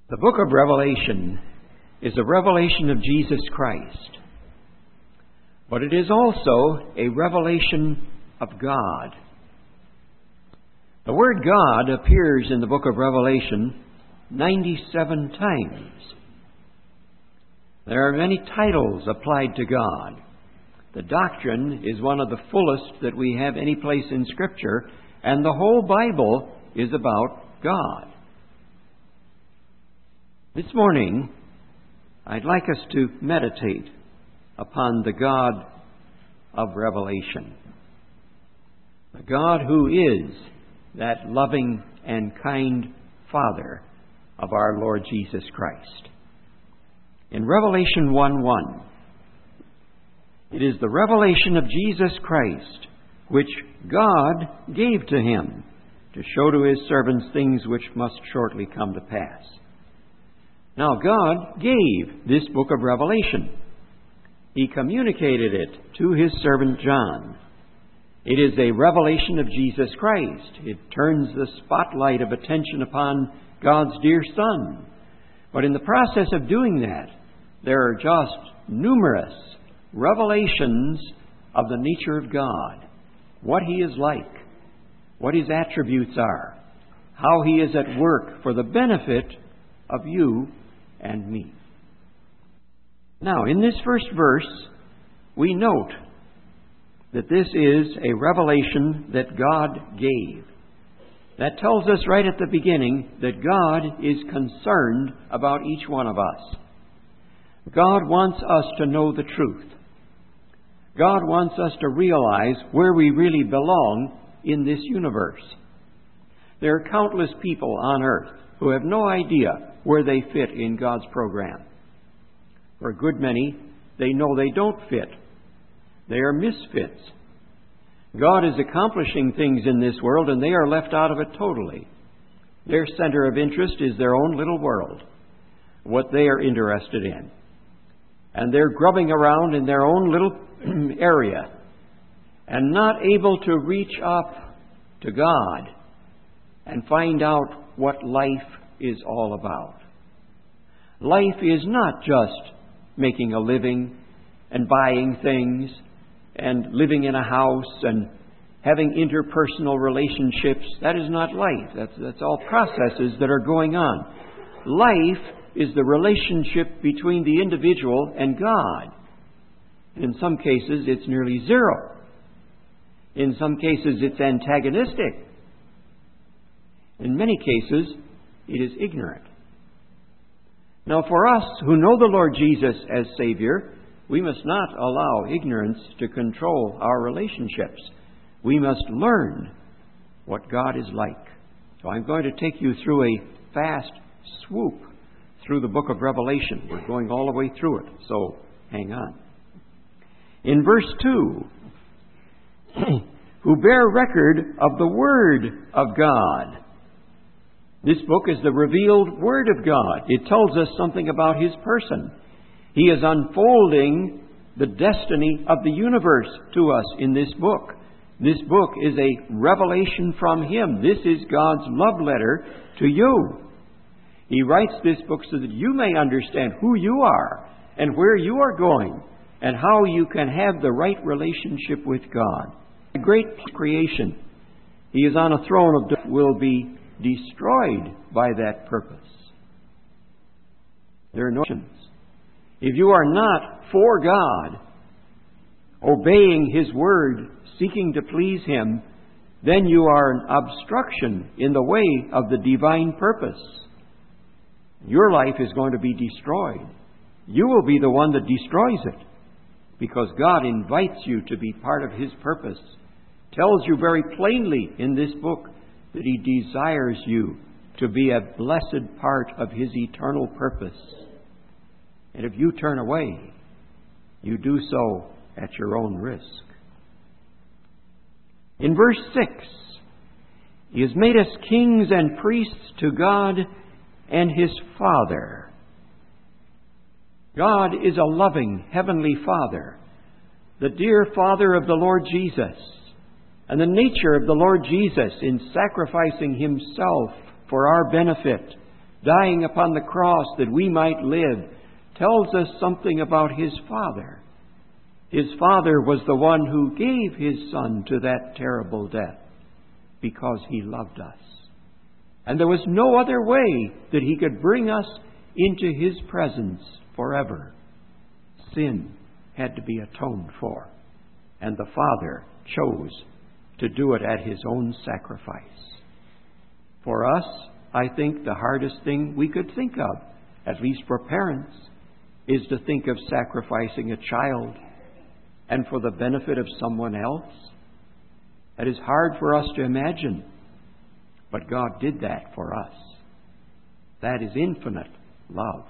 The book of Revelation is a revelation of Jesus Christ, but it is also a revelation of God. The word God appears in the book of Revelation 97 times. There are many titles applied to God. The doctrine is one of the fullest that we have any place in Scripture, and the whole Bible is about God. This morning, I'd like us to meditate upon the God of Revelation. The God who is that loving and kind Father of our Lord Jesus Christ. In Revelation 1:1, it is the revelation of Jesus Christ, which God gave to him to show to his servants things which must shortly come to pass. Now, God gave this book of Revelation. He communicated it to his servant John. It is a revelation of Jesus Christ. It turns the spotlight of attention upon God's dear Son. But in the process of doing that, there are just numerous revelations of the nature of God, what He is like, what His attributes are, how He is at work for the benefit of you and me. Now, in this first verse, we note that this is a revelation that God gave. That tells us right at the beginning that God is concerned about each one of us. God wants us to know the truth. God wants us to realize where we really belong in this universe. There are countless people on earth who have no idea where they fit in God's program. For a good many, they know they don't fit. They are misfits. God is accomplishing things in this world, and they are left out of it totally. Their center of interest is their own little world, what they are interested in. And they're grubbing around in their own little area and not able to reach up to God and find out what life is all about. Life is not just making a living and buying things and living in a house and having interpersonal relationships. That is not life. That's all processes that are going on. Life is the relationship between the individual and God. In some cases, it's nearly zero. In some cases, it's antagonistic. In many cases, it is ignorant. Now, for us who know the Lord Jesus as Savior, we must not allow ignorance to control our relationships. We must learn what God is like. So I'm going to take you through a fast swoop through the book of Revelation. We're going all the way through it, so hang on. In verse 2, who bear record of the Word of God. This book is the revealed Word of God. It tells us something about His person. He is unfolding the destiny of the universe to us in this book. This book is a revelation from Him. This is God's love letter to you. He writes this book so that you may understand who you are and where you are going and how you can have the right relationship with God. A great creation. He is on a throne of death, will be destroyed by that purpose. There are no options. If you are not for God, obeying His word, seeking to please Him, then you are an obstruction in the way of the divine purpose. Your life is going to be destroyed. You will be the one that destroys it, because God invites you to be part of His purpose. Tells you very plainly in this book that He desires you to be a blessed part of His eternal purpose. And if you turn away, you do so at your own risk. In verse 6, He has made us kings and priests to God and His Father. God is a loving Heavenly Father, the dear Father of the Lord Jesus. And the nature of the Lord Jesus in sacrificing Himself for our benefit dying upon the cross that we might live, tells us something about His Father. His Father was the one who gave His Son to that terrible death because He loved us. And there was no other way that He could bring us into His presence forever. Sin had to be atoned for, and the Father chose to do it at His own sacrifice. For us, I think the hardest thing we could think of, at least for parents, is to think of sacrificing a child and for the benefit of someone else. That is hard for us to imagine, but God did that for us. That is infinite love.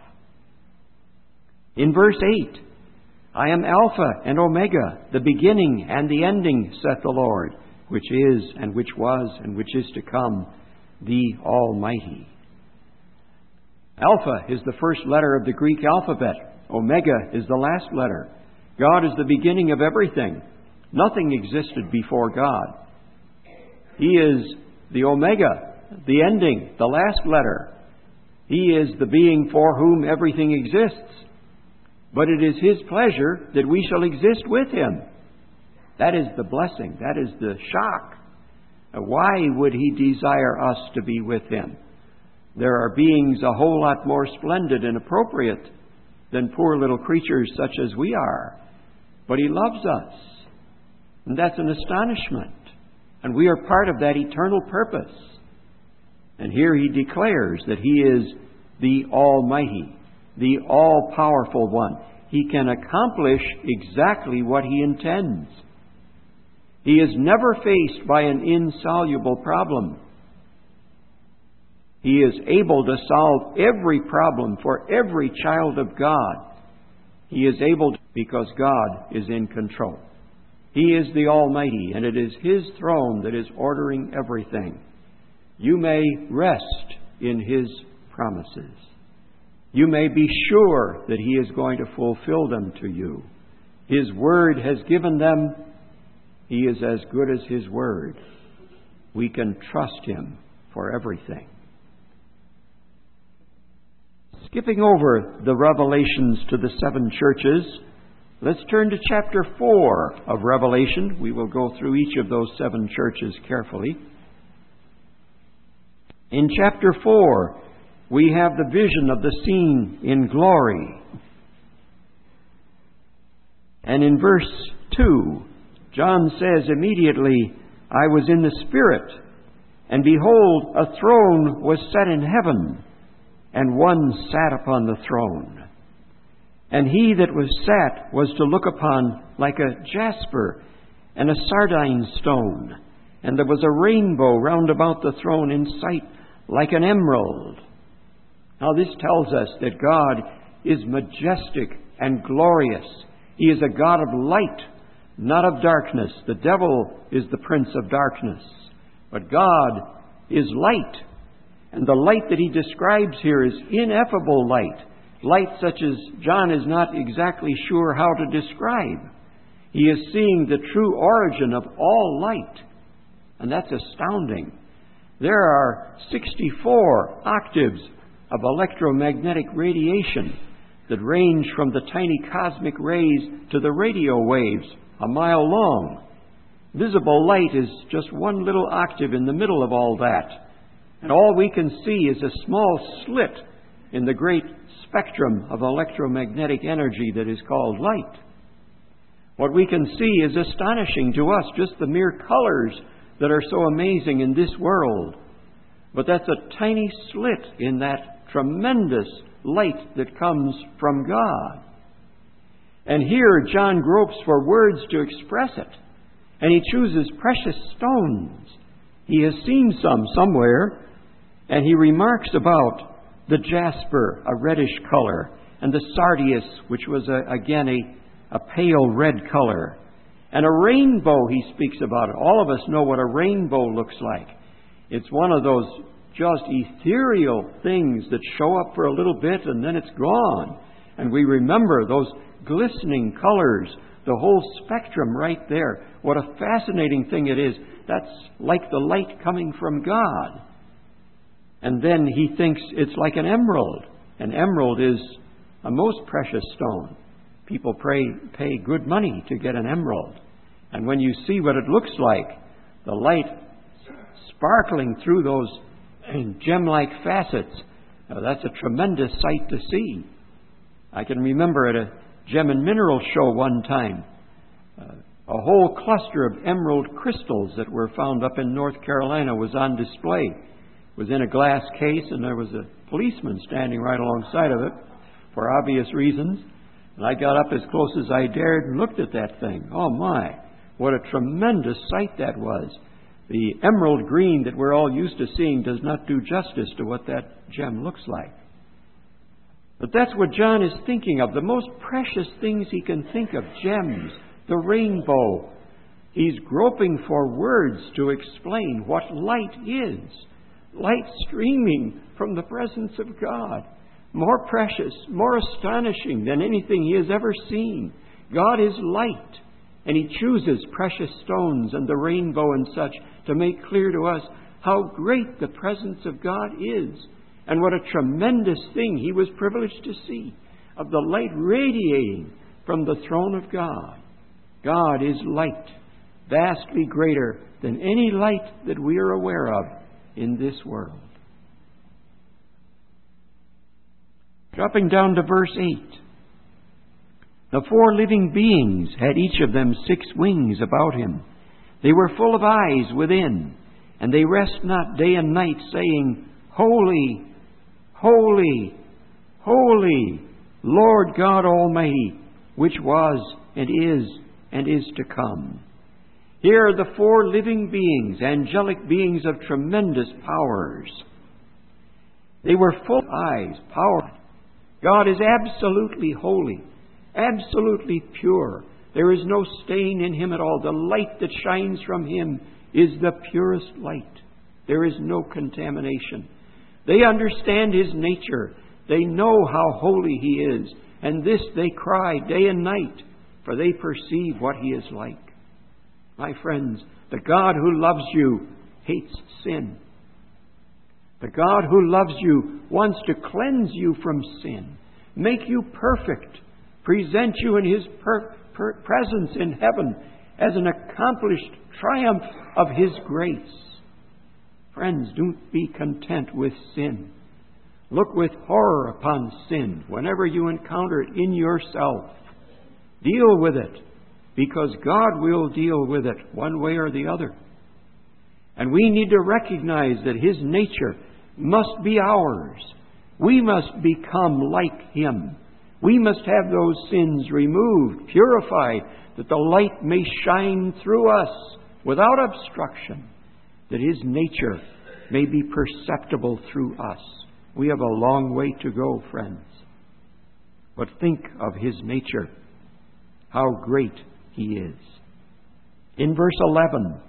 In verse 8, I am Alpha and Omega, the beginning and the ending, saith the Lord, which is and which was and which is to come, the Almighty. Alpha is the first letter of the Greek alphabet. Omega is the last letter. God is the beginning of everything. Nothing existed before God. He is the Omega, the ending, the last letter. He is the being for whom everything exists. But it is His pleasure that we shall exist with Him. That is the blessing. That is the shock. Why would He desire us to be with Him? There are beings a whole lot more splendid and appropriate than poor little creatures such as we are. But He loves us. And that's an astonishment. And we are part of that eternal purpose. And here He declares that He is the Almighty, the all-powerful one. He can accomplish exactly what He intends. He is never faced by an insoluble problem. He is able to solve every problem for every child of God. He is able to, because God is in control. He is the Almighty, and it is His throne that is ordering everything. You may rest in His promises. You may be sure that He is going to fulfill them to you. His Word has given them. He is as good as His Word. We can trust Him for everything. Skipping over the revelations to the 7 churches, let's turn to chapter 4 of Revelation. We will go through each of those 7 churches carefully. In chapter 4, we have the vision of the scene in glory. And in verse 2, John says, immediately I was in the Spirit, and behold, a throne was set in heaven, and one sat upon the throne. And he that was sat was to look upon like a jasper and a sardine stone, and there was a rainbow round about the throne in sight like an emerald. Now this tells us that God is majestic and glorious. He is a God of light, not of darkness. The devil is the prince of darkness. But God is light. And the light that He describes here is ineffable light. Light such as John is not exactly sure how to describe. He is seeing the true origin of all light. And that's astounding. There are 64 octaves of electromagnetic radiation that range from the tiny cosmic rays to the radio waves a mile long. Visible light is just one little octave in the middle of all that. And all we can see is a small slit in the great spectrum of electromagnetic energy that is called light. What we can see is astonishing to us, just the mere colors that are so amazing in this world. But that's a tiny slit in that tremendous light that comes from God. And here John gropes for words to express it. And he chooses precious stones. He has seen some somewhere. And he remarks about the jasper, a reddish color, and the sardius, which was again a pale red color. And a rainbow, he speaks about it. All of us know what a rainbow looks like. It's one of those just ethereal things that show up for a little bit and then it's gone. And we remember those glistening colors, the whole spectrum right there. What a fascinating thing it is. That's like the light coming from God. And then he thinks it's like an emerald. An emerald is a most precious stone. People pay good money to get an emerald. And when you see what it looks like, the light sparkling through those gem-like facets, that's a tremendous sight to see. I can remember at a gem and mineral show one time, a whole cluster of emerald crystals that were found up in North Carolina was on display. It was in a glass case, and there was a policeman standing right alongside of it for obvious reasons. And I got up as close as I dared and looked at that thing. Oh my, what a tremendous sight that was. The emerald green that we're all used to seeing does not do justice to what that gem looks like. But that's what John is thinking of, the most precious things he can think of, gems, the rainbow. He's groping for words to explain what light is. Light streaming from the presence of God. More precious, more astonishing than anything he has ever seen. God is light, and he chooses precious stones and the rainbow and such to make clear to us how great the presence of God is, and what a tremendous thing he was privileged to see, of the light radiating from the throne of God. God is light, vastly greater than any light that we are aware of in this world. Dropping down to verse 8. The 4 living beings had each of them 6 wings about him. They were full of eyes within, and they rest not day and night, saying, Holy, holy, holy, Lord God Almighty, which was and is to come. Here are the 4 living beings, angelic beings of tremendous powers. They were full of eyes, power. God is absolutely holy, absolutely pure. There is no stain in him at all. The light that shines from him is the purest light. There is no contamination. They understand his nature. They know how holy he is. And this they cry day and night, for they perceive what he is like. My friends, the God who loves you hates sin. The God who loves you wants to cleanse you from sin, make you perfect, present you in his presence in heaven as an accomplished triumph of his grace. Friends, don't be content with sin. Look with horror upon sin whenever you encounter it in yourself. Deal with it, because God will deal with it one way or the other. And we need to recognize that his nature must be ours. We must become like him. We must have those sins removed, purified, that the light may shine through us without obstruction, that his nature may be perceptible through us. We have a long way to go, friends. But think of his nature, how great he is. In verse 11,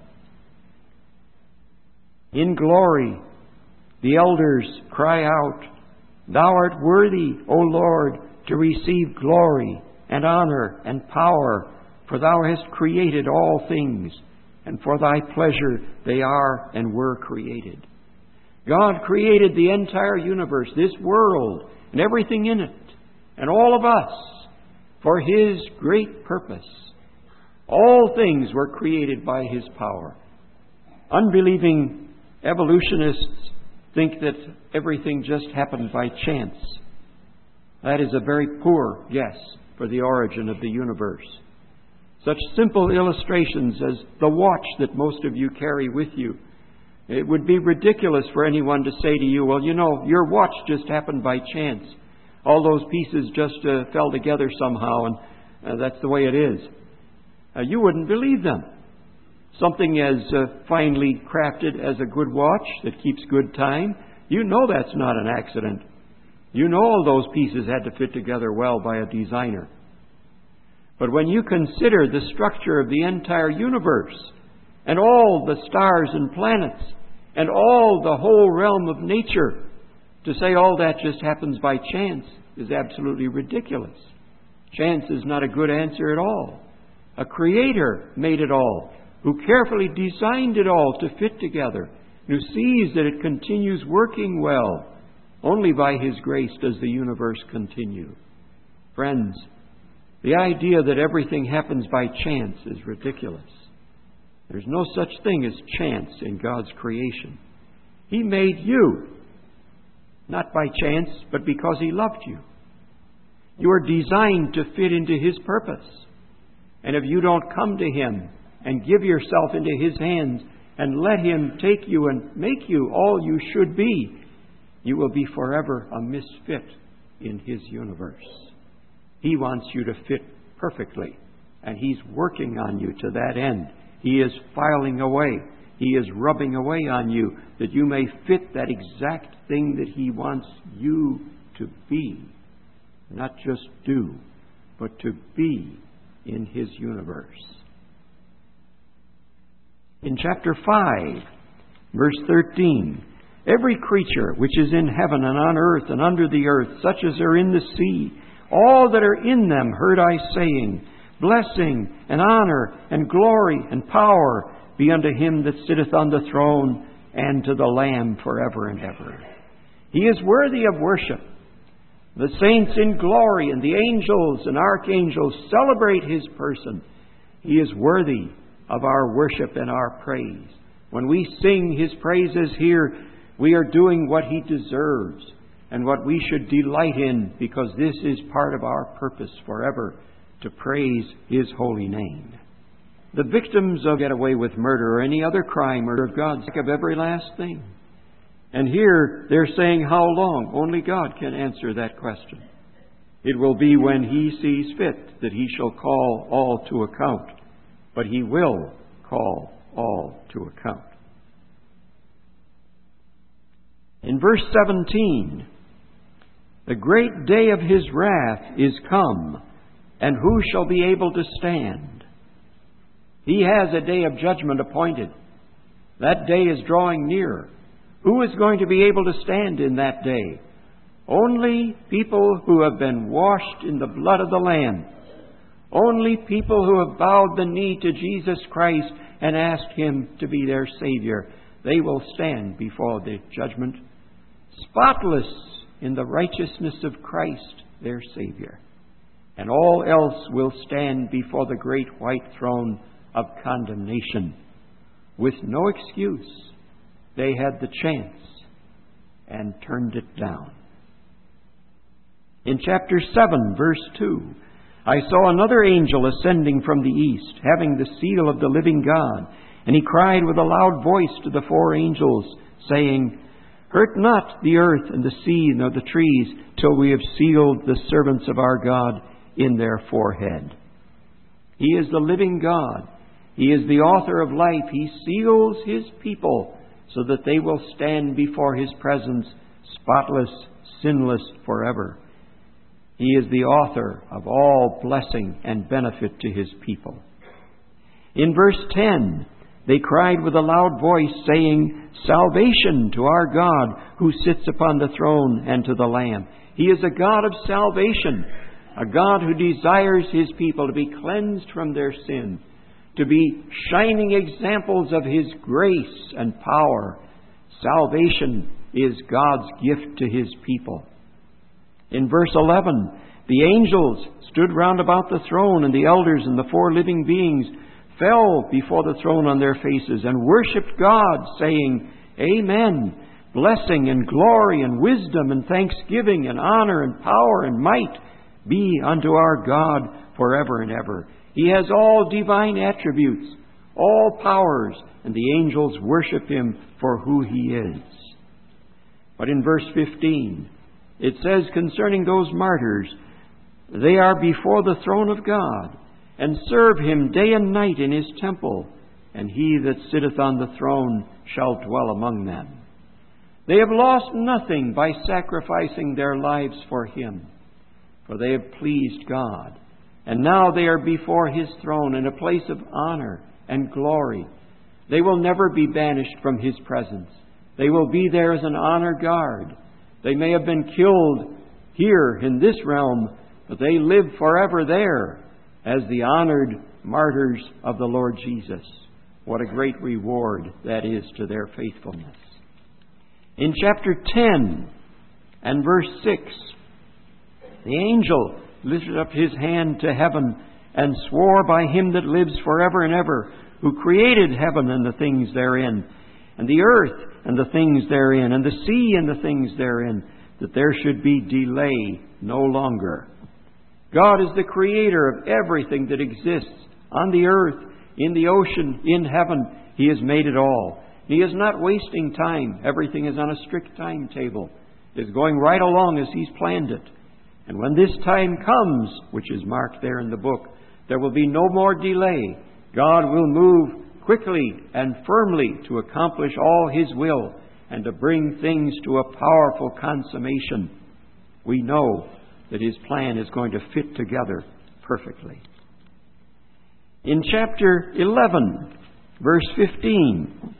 in glory, the elders cry out, Thou art worthy, O Lord, to receive glory and honor and power, for Thou hast created all things, and for Thy pleasure they are and were created. God created the entire universe, this world, and everything in it, and all of us, for his great purpose. All things were created by his power. Unbelieving evolutionists think that everything just happened by chance. That is a very poor guess for the origin of the universe. Such simple illustrations as the watch that most of you carry with you. It would be ridiculous for anyone to say to you, well, you know, your watch just happened by chance. All those pieces just fell together somehow, and that's the way it is. You wouldn't believe them. Something as finely crafted as a good watch that keeps good time, you know that's not an accident. You know all those pieces had to fit together well by a designer. But when you consider the structure of the entire universe, and all the stars and planets, and all the whole realm of nature, to say all that just happens by chance is absolutely ridiculous. Chance is not a good answer at all. A creator made it all, who carefully designed it all to fit together, who sees that it continues working well. Only by His grace does the universe continue. Friends, the idea that everything happens by chance is ridiculous. There's no such thing as chance in God's creation. He made you, not by chance, but because He loved you. You are designed to fit into His purpose. And if you don't come to Him and give yourself into His hands and let Him take you and make you all you should be, you will be forever a misfit in His universe. He wants you to fit perfectly, and He's working on you to that end. He is filing away. He is rubbing away on you that you may fit that exact thing that He wants you to be. Not just do, but to be in His universe. In chapter 5, verse 13, every creature which is in heaven and on earth and under the earth, such as are in the sea, all that are in them heard I saying, blessing and honor and glory and power be unto Him that sitteth on the throne and to the Lamb forever and ever. He is worthy of worship. The saints in glory and the angels and archangels celebrate His person. He is worthy of our worship and our praise. When we sing His praises here, we are doing what He deserves and what we should delight in, because this is part of our purpose forever, to praise His holy name. The victims of get away with murder or any other crime are of God, sick of every last thing. And here they're saying how long? Only God can answer that question. It will be when He sees fit that He shall call all to account. But He will call all to account. In verse 17, the great day of His wrath is come, and who shall be able to stand? He has a day of judgment appointed. That day is drawing near. Who is going to be able to stand in that day? Only people who have been washed in the blood of the Lamb. Only people who have bowed the knee to Jesus Christ and asked Him to be their Savior. They will stand before the judgment, spotless in the righteousness of Christ, their Savior. And all else will stand before the great white throne of condemnation with no excuse. They had the chance and turned it down. In chapter 7, verse 2, I saw another angel ascending from the east, having the seal of the living God. And he cried with a loud voice to the four angels, saying, hurt not the earth and the sea nor the trees, till we have sealed the servants of our God in their forehead. He is the living God. He is the author of life. He seals His people so that they will stand before His presence, spotless, sinless forever. He is the author of all blessing and benefit to His people. In verse 10, they cried with a loud voice, saying, salvation to our God who sits upon the throne and to the Lamb. He is a God of salvation, a God who desires His people to be cleansed from their sin, to be shining examples of His grace and power. Salvation is God's gift to His people. In verse 11, the angels stood round about the throne, and the elders and the four living beings fell before the throne on their faces and worshipped God, saying, Amen. Blessing and glory and wisdom and thanksgiving and honor and power and might be unto our God forever and ever. He has all divine attributes, all powers, and the angels worship Him for who He is. But in verse 15, it says concerning those martyrs, they are before the throne of God, and serve Him day and night in His temple, and He that sitteth on the throne shall dwell among them. They have lost nothing by sacrificing their lives for Him, for they have pleased God. And now they are before His throne in a place of honor and glory. They will never be banished from His presence. They will be there as an honor guard. They may have been killed here in this realm, but they live forever there as the honored martyrs of the Lord Jesus. what a great reward that is to their faithfulness. In chapter 10 and verse 6, the angel lifted up his hand to heaven and swore by him that lives forever and ever, who created heaven and the things therein, and the earth and the things therein, and the sea and the things therein, that there should be delay no longer. God is the creator of everything that exists on the earth, in the ocean, in heaven. He has made it all. He is not wasting time. Everything is on a strict timetable. It is going right along as He's planned it. And when this time comes, which is marked there in the book, there will be no more delay. God will move quickly and firmly to accomplish all His will and to bring things to a powerful consummation. We know that His plan is going to fit together perfectly. In chapter 11, verse 15,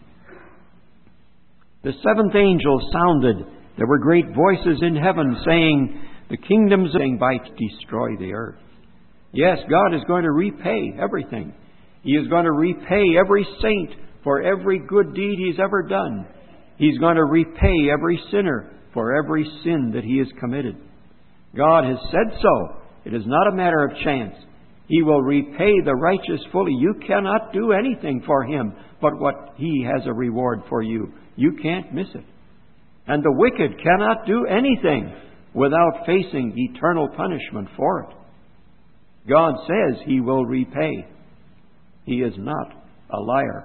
the seventh angel sounded. There were great voices in heaven saying, the kingdoms by destroy the earth. Yes, God is going to repay everything. He is going to repay every saint for every good deed he's ever done. He's going to repay every sinner for every sin that he has committed. God has said so. It is not a matter of chance. He will repay the righteous fully. You cannot do anything for Him but what He has a reward for you. You can't miss it. And the wicked cannot do anything without facing eternal punishment for it. God says He will repay. He is not a liar.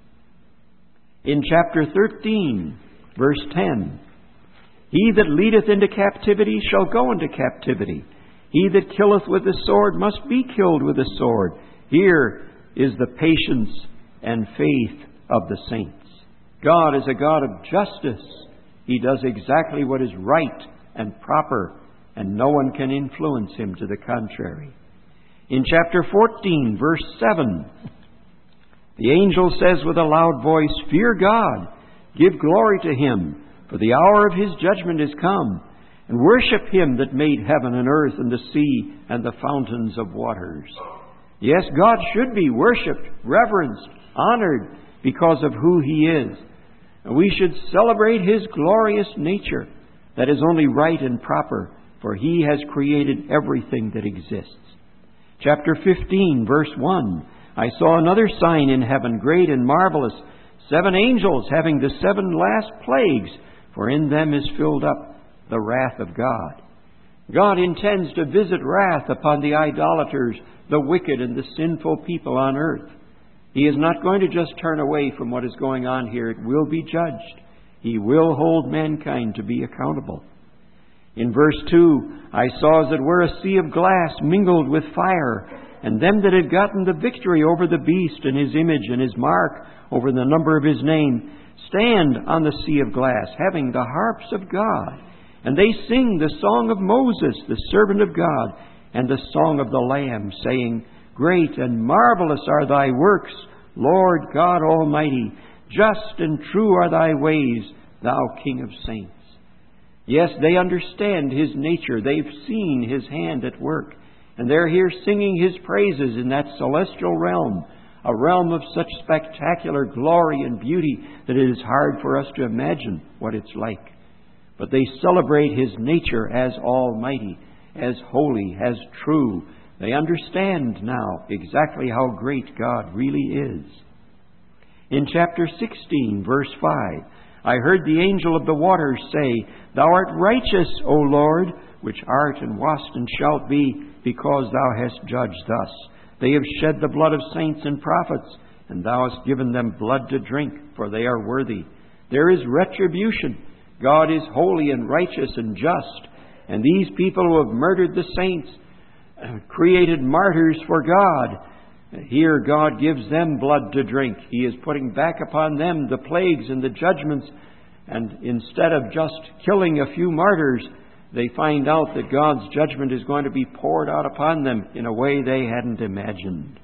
In chapter 13, verse 10, he that leadeth into captivity shall go into captivity. He that killeth with the sword must be killed with the sword. Here is the patience and faith of the saints. God is a God of justice. He does exactly what is right and proper, and no one can influence Him to the contrary. In chapter 14, verse 7, the angel says with a loud voice, fear God, give glory to Him, for the hour of His judgment is come, and worship Him that made heaven and earth and the sea and the fountains of waters. Yes, God should be worshipped, reverenced, honored because of who He is. And we should celebrate His glorious nature that is only right and proper, for He has created everything that exists. Chapter 15, verse 1, I saw another sign in heaven, great and marvelous, 7 angels having the 7 last plagues, for in them is filled up the wrath of God. God intends to visit wrath upon the idolaters, the wicked, and the sinful people on earth. He is not going to just turn away from what is going on here. It will be judged. He will hold mankind to be accountable. In verse 2, I saw as it were a sea of glass mingled with fire, and them that had gotten the victory over the beast and his image and his mark over the number of his name, stand on the sea of glass, having the harps of God. And they sing the song of Moses, the servant of God, and the song of the Lamb, saying, great and marvelous are Thy works, Lord God Almighty. Just and true are Thy ways, Thou King of saints. Yes, they understand His nature. They've seen His hand at work. And they're here singing His praises in that celestial realm, a realm of such spectacular glory and beauty that it is hard for us to imagine what it's like. But they celebrate His nature as almighty, as holy, as true. They understand now exactly how great God really is. In chapter 16, verse 5, I heard the angel of the waters say, Thou art righteous, O Lord, which art and wast and shalt be, because Thou hast judged thus. They have shed the blood of saints and prophets, and Thou hast given them blood to drink, for they are worthy. There is retribution. God is holy and righteous and just. And these people who have murdered the saints, created martyrs for God, here God gives them blood to drink. He is putting back upon them the plagues and the judgments. And instead of just killing a few martyrs, they find out that God's judgment is going to be poured out upon them in a way they hadn't imagined.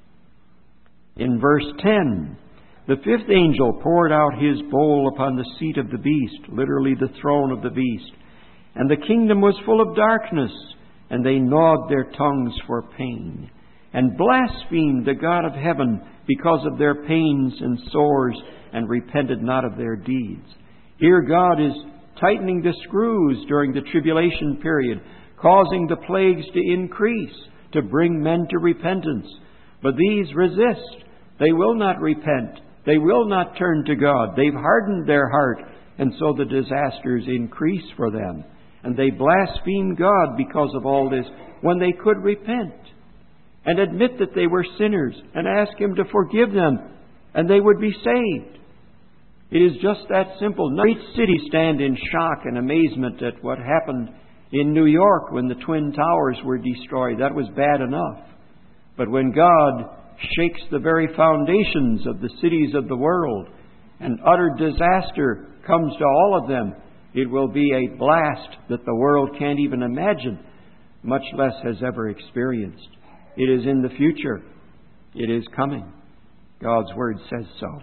In verse 10, the 5th angel poured out his bowl upon the seat of the beast, literally the throne of the beast. And the kingdom was full of darkness, and they gnawed their tongues for pain. and blasphemed the God of heaven because of their pains and sores, and repented not of their deeds. Here God is tightening the screws during the tribulation period, causing the plagues to increase, to bring men to repentance. But these resist. They will not repent. They will not turn to God. They've hardened their heart, and so the disasters increase for them. And they blaspheme God because of all this, when they could repent and admit that they were sinners and ask Him to forgive them, and they would be saved. It is just that simple. Great cities stand in shock and amazement at what happened in New York when the Twin Towers were destroyed. That was bad enough. But when God shakes the very foundations of the cities of the world, and utter disaster comes to all of them, it will be a blast that the world can't even imagine, much less has ever experienced. It is in the future. It is coming. God's Word says so.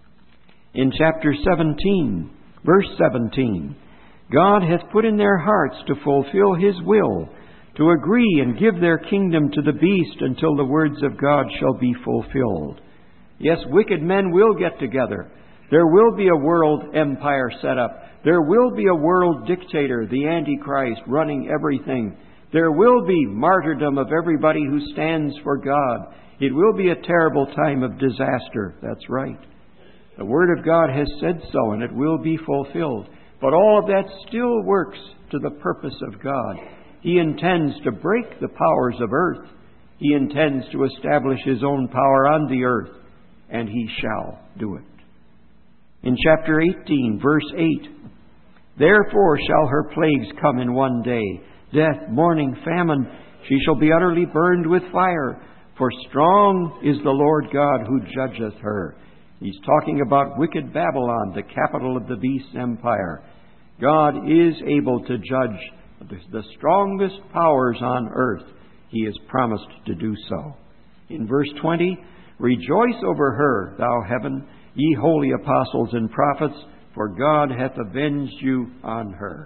In chapter 17, verse 17, God hath put in their hearts to fulfill His will, to agree and give their kingdom to the beast until the words of God shall be fulfilled. Yes, wicked men will get together. There will be a world empire set up. There will be a world dictator, the Antichrist, running everything. There will be martyrdom of everybody who stands for God. It will be a terrible time of disaster. That's right. The Word of God has said so, and it will be fulfilled. But all of that still works to the purpose of God. He intends to break the powers of earth. He intends to establish His own power on the earth, and He shall do it. In chapter 18, verse 8, therefore shall her plagues come in one day, death, mourning, famine. She shall be utterly burned with fire, for strong is the Lord God who judgeth her. He's talking about wicked Babylon, the capital of the beast's empire. God is able to judge the strongest powers on earth. He has promised to do so. In verse 20, rejoice over her, thou heaven, ye holy apostles and prophets, for God hath avenged you on her.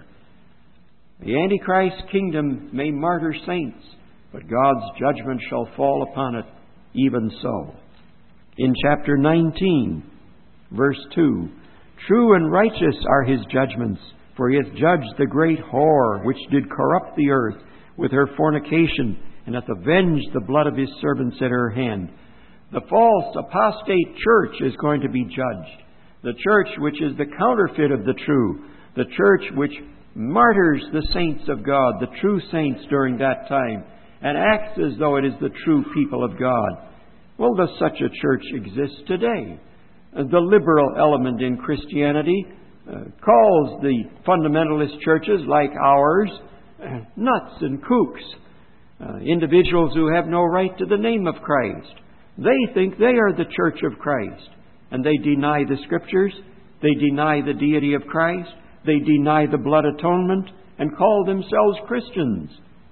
The Antichrist kingdom may martyr saints, but God's judgment shall fall upon it even so. In chapter 19, verse 2, true and righteous are His judgments, for He hath judged the great whore, which did corrupt the earth with her fornication, and hath avenged the blood of His servants at her hand. The false apostate church is going to be judged. The church which is the counterfeit of the true. The church which martyrs the saints of God, the true saints during that time, and acts as though it is the true people of God. Well, does such a church exist today? The liberal element in Christianity calls the fundamentalist churches like ours nuts and kooks, individuals who have no right to the name of Christ. They think they are the church of Christ, and they deny the Scriptures, they deny the deity of Christ, they deny the blood atonement, and call themselves Christians.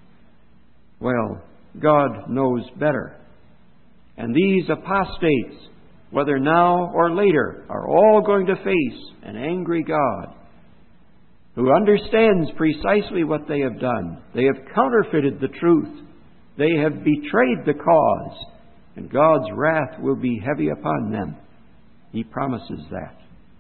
Well, God knows better. And these apostates, whether now or later, are all going to face an angry God who understands precisely what they have done. They have counterfeited the truth. They have betrayed the cause. And God's wrath will be heavy upon them. He promises that.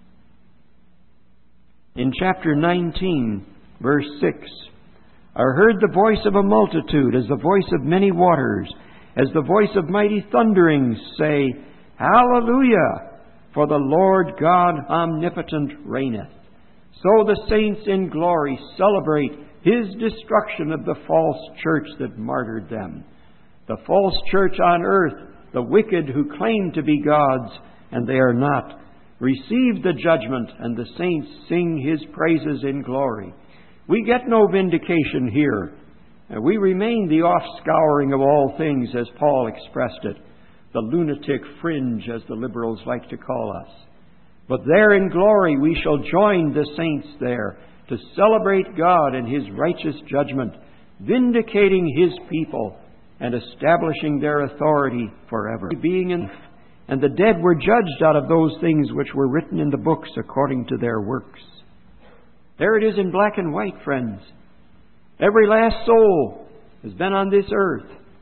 In chapter 19, verse 6, I heard the voice of a multitude as the voice of many waters, as the voice of mighty thunderings, say, Hallelujah! For the Lord God omnipotent reigneth. So the saints in glory celebrate His destruction of the false church that martyred them. The false church on earth, the wicked who claim to be gods, and they are not, receive the judgment, and the saints sing His praises in glory. We get no vindication here. We remain the offscouring of all things, as Paul expressed it, the lunatic fringe, as the liberals like to call us. But there in glory we shall join the saints there to celebrate God and His righteous judgment, vindicating His people and establishing their authority forever. And the dead were judged out of those things which were written in the books according to their works. There it is in black and white, friends. Every last soul has been on this earth.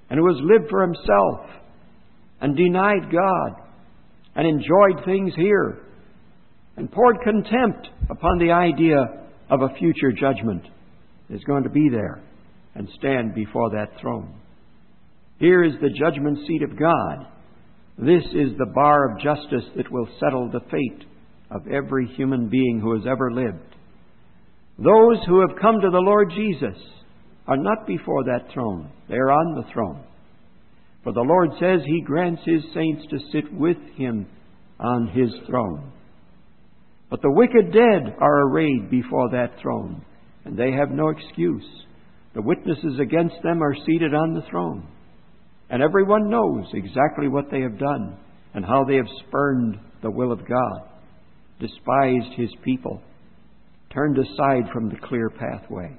and who has lived for himself and denied God and enjoyed things here and poured contempt upon the idea of a future judgment, is going to be there and stand before that throne. Here is the judgment seat of God. This is the bar of justice that will settle the fate of every human being who has ever lived. Those who have come to the Lord Jesus are not before that throne. They are on the throne. For the Lord says He grants His saints to sit with Him on His throne. But the wicked dead are arrayed before that throne, and they have no excuse. The witnesses against them are seated on the throne. And everyone knows exactly what they have done and how they have spurned the will of God, despised His people, turned aside from the clear pathway.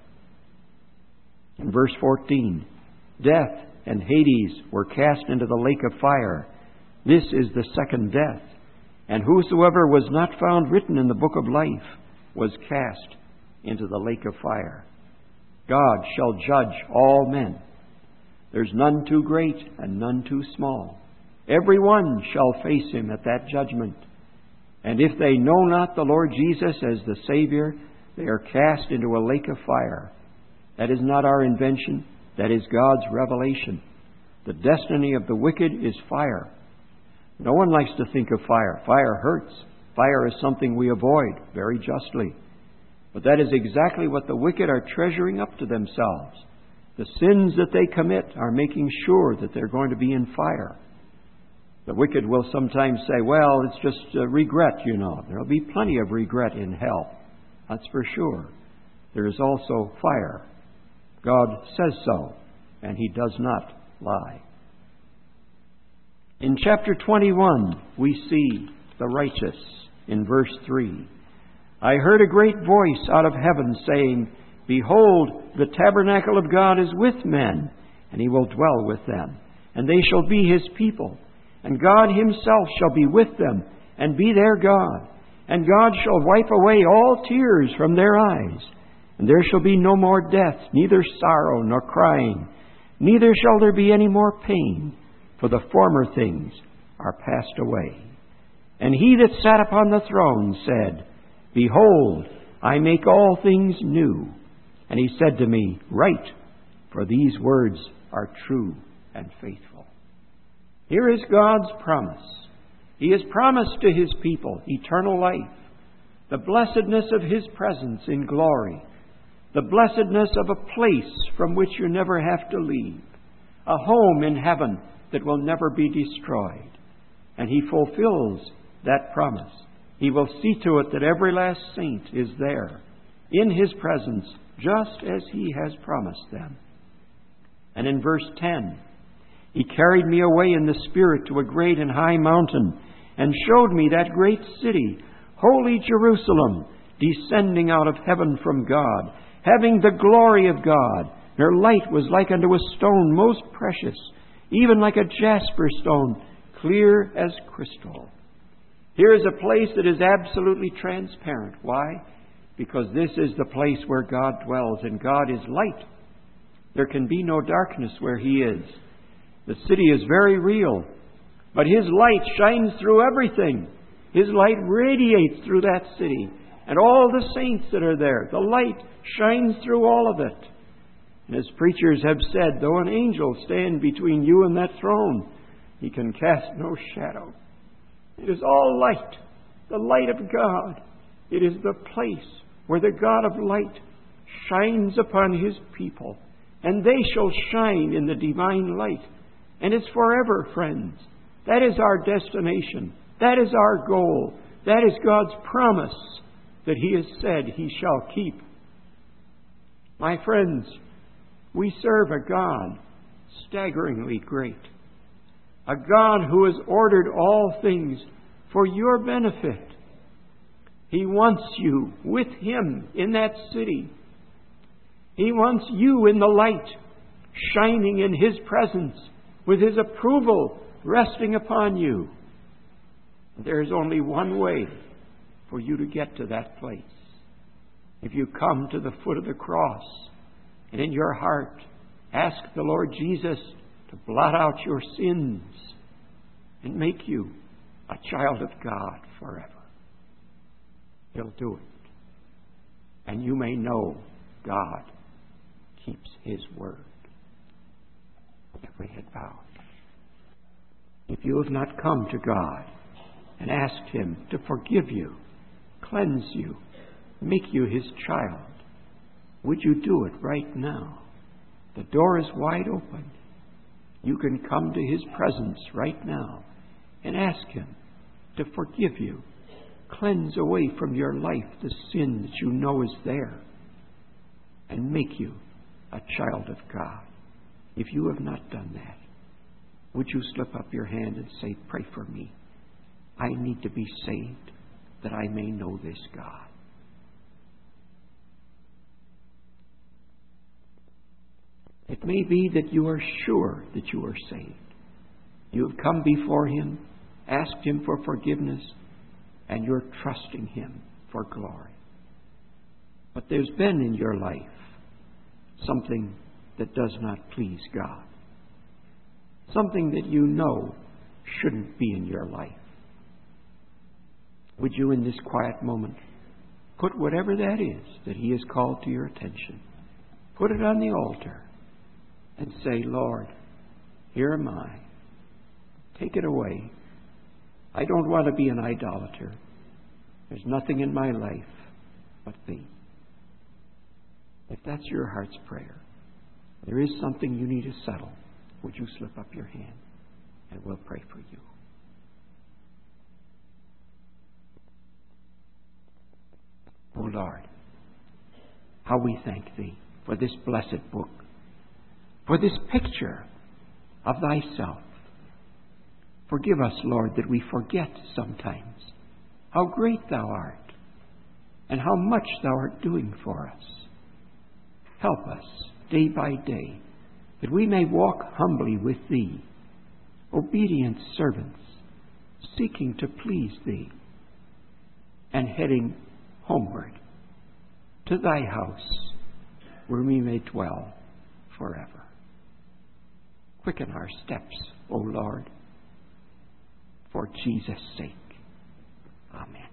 In verse 14, death and Hades were cast into the lake of fire. This is the second death. And whosoever was not found written in the book of life was cast into the lake of fire. God shall judge all men. There's none too great and none too small. Every one shall face Him at that judgment. And if they know not the Lord Jesus as the Savior, they are cast into a lake of fire. That is not our invention. That is God's revelation. The destiny of the wicked is fire. No one likes to think of fire. Fire hurts. Fire is something we avoid very justly. But that is exactly what the wicked are treasuring up to themselves. The sins that they commit are making sure that they're going to be in fire. The wicked will sometimes say, well, it's just regret, you know. There'll be plenty of regret in hell. That's for sure. There is also fire. God says so, and He does not lie. In chapter 21, we see the righteous in verse 3. I heard a great voice out of heaven saying, behold, the tabernacle of God is with men, and He will dwell with them, and they shall be His people. And God Himself shall be with them, and be their God. And God shall wipe away all tears from their eyes. And there shall be no more death, neither sorrow nor crying, neither shall there be any more pain, for the former things are passed away. And He that sat upon the throne said, behold, I make all things new. And He said to me, write, for these words are true and faithful. Here is God's promise. He has promised to His people eternal life, the blessedness of His presence in glory, the blessedness of a place from which you never have to leave, a home in heaven that will never be destroyed. And He fulfills that promise. He will see to it that every last saint is there in His presence, just as He has promised them. And in verse 10, He carried me away in the Spirit to a great and high mountain, and showed me that great city, holy Jerusalem, descending out of heaven from God, having the glory of God. Her light was like unto a stone most precious, even like a jasper stone, clear as crystal. Here is a place that is absolutely transparent. Why? Because this is the place where God dwells, and God is light. There can be no darkness where He is. The city is very real, but His light shines through everything. His light radiates through that city, and all the saints that are there. The light shines through all of it. And as preachers have said, though an angel stand between you and that throne, he can cast no shadow. It is all light, the light of God. It is the place where the God of light shines upon His people, and they shall shine in the divine light. And it's forever, friends. That is our destination. That is our goal. That is God's promise that He has said He shall keep. My friends, we serve a God staggeringly great. A God who has ordered all things for your benefit. He wants you with Him in that city. He wants you in the light, shining in His presence, with His approval resting upon you. There is only one way for you to get to that place. If you come to the foot of the cross and in your heart ask the Lord Jesus to blot out your sins and make you a child of God forever. He'll do it. And you may know God keeps His word. Every head bowed. If you have not come to God and asked Him to forgive you, cleanse you, make you His child, would you do it right now? The door is wide open. You can come to His presence right now and ask Him to forgive you, cleanse away from your life the sin that you know is there, and make you a child of God. If you have not done that, would you slip up your hand and say, pray for me. I need to be saved that I may know this God. It may be that you are sure that you are saved. You have come before Him, asked Him for forgiveness, and you're trusting Him for glory. But there's been in your life something that does not please God. Something that you know shouldn't be in your life. Would you, in this quiet moment, put whatever that is that He has called to your attention, put it on the altar and say, Lord, here am I. Take it away. I don't want to be an idolater. There's nothing in my life but Thee. If that's your heart's prayer, there is something you need to settle. Would you slip up your hand and we'll pray for you. Oh Lord, how we thank Thee for this blessed book, for this picture of Thyself. Forgive us, Lord, that we forget sometimes how great Thou art and how much Thou art doing for us. Help us day by day that we may walk humbly with Thee, obedient servants, seeking to please Thee, and heading homeward to Thy house where we may dwell forever. Quicken our steps, O Lord, for Jesus' sake. Amen.